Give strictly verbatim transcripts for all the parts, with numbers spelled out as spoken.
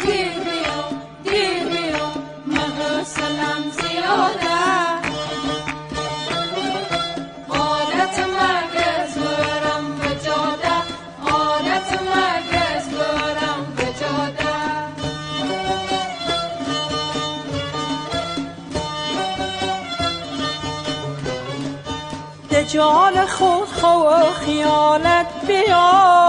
دیر بیا دیر بیا من حوصله‌ام زیاده عادت مگس برم به جاده عادت مگس برم به جاده دجال خود خو خیالت بیا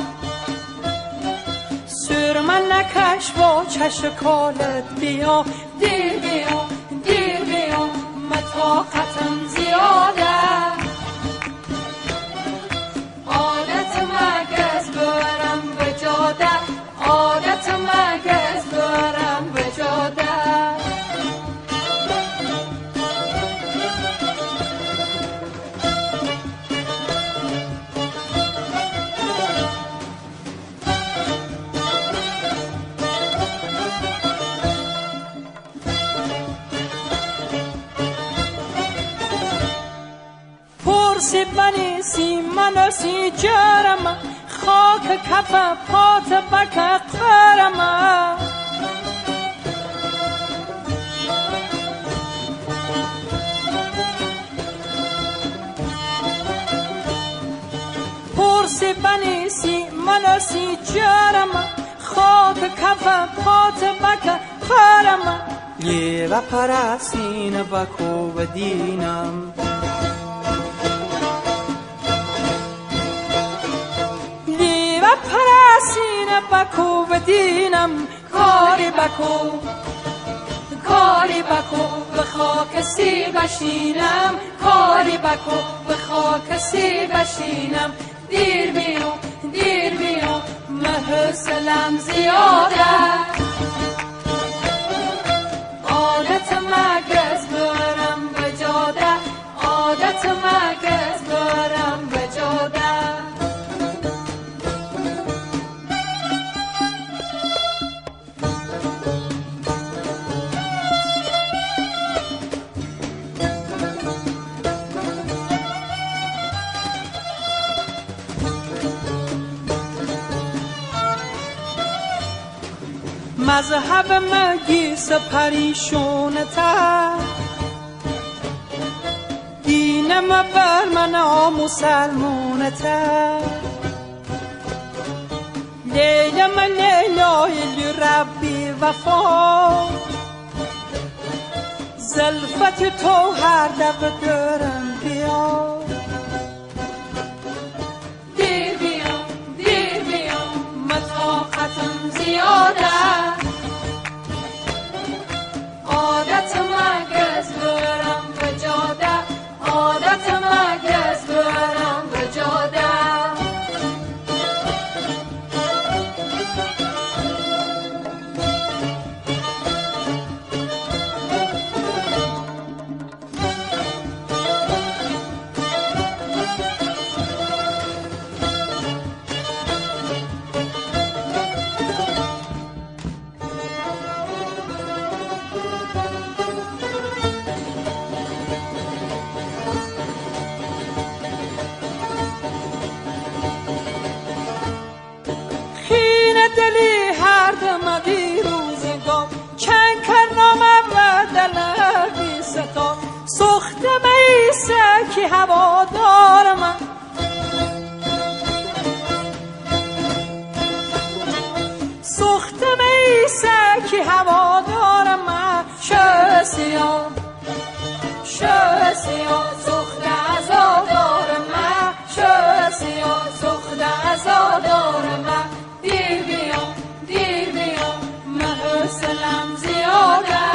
سر من نکش با چشکالت بیا دیر بیا دیر بیا مطاقتم زیاده عادت مگس برم به جاده عادت مگس برم به جاده پرسی بنیسی منو سی جرم خاک کف پات بک قرم پرسی بنیسی منو سی جرم خاک کف پات بک قرم یه و پرسین بکو و دینم پرسین بکو و دینم کاری بکو کاری بکو به خاک سی بشینم کاری بکو به خاک سی بشینم دیر بیا دیر بیا من حوصله‌ام زیاده عادت مگس برم به جاده عادت مگس برم به جاده مذهب مگیس پریشونتر دینم بر من مسلمونتر لیلم لیلای ربی وفا زلفت تو هر دب دارم بیا دیر بیا دیر بیا مطاقتم زیاده عادت مگس برم به جاده عادت مگس برم به جاده دلی هر دم دیروزگار چند کرنام و دلوی ستا سخت میسه کی هوادار من سخت میسه کی هوادار من شو سیاه شو سیاه سخت عزادار من شو سیاه سخت عزادار من دیر بیا دیر بیا من حوصله‌ام زیاده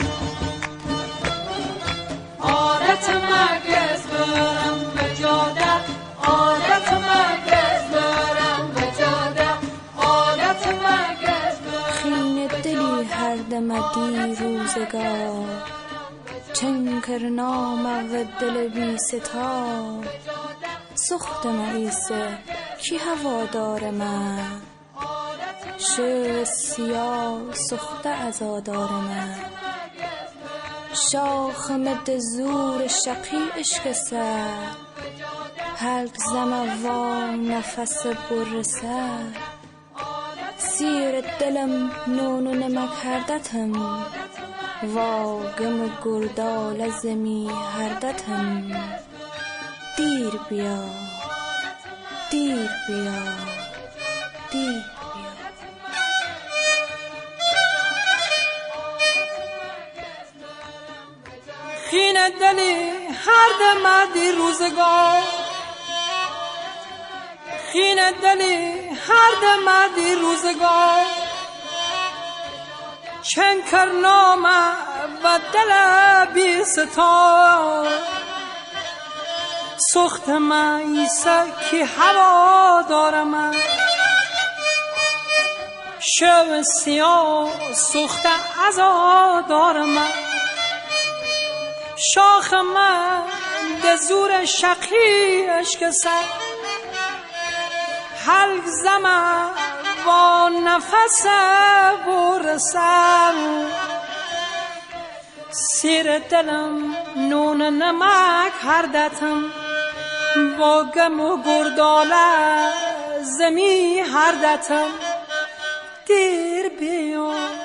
عادت مگس برم به جاده عادت مگس برم به جاده عادت مگس برم خین دلی هر دمدی روزگار چن کرنام و دل بی ستا سخت مریسه کی هوادار من شو سیاه سخت عزادار من شاخ مد زور شقی عشق سر حلق زم و نفس بر سر زیر دلم نون و نمک هردتم وا گم و گردال زمی هردتم دیر بیا دیر بیا دیر بیا خین دلی هر مردی روزگار خین دلی هر مردی روزگار چن کرنامه و دل بی ستار سخت من ایسا کی هوا دارم شب سیاه سخت ازا دارم شاخ من به زور شقی عشق سر حلق زمان با نفس برسم سیر دلم نون نمک هردتم با گم و گرداله زمی هردتم دیر بیام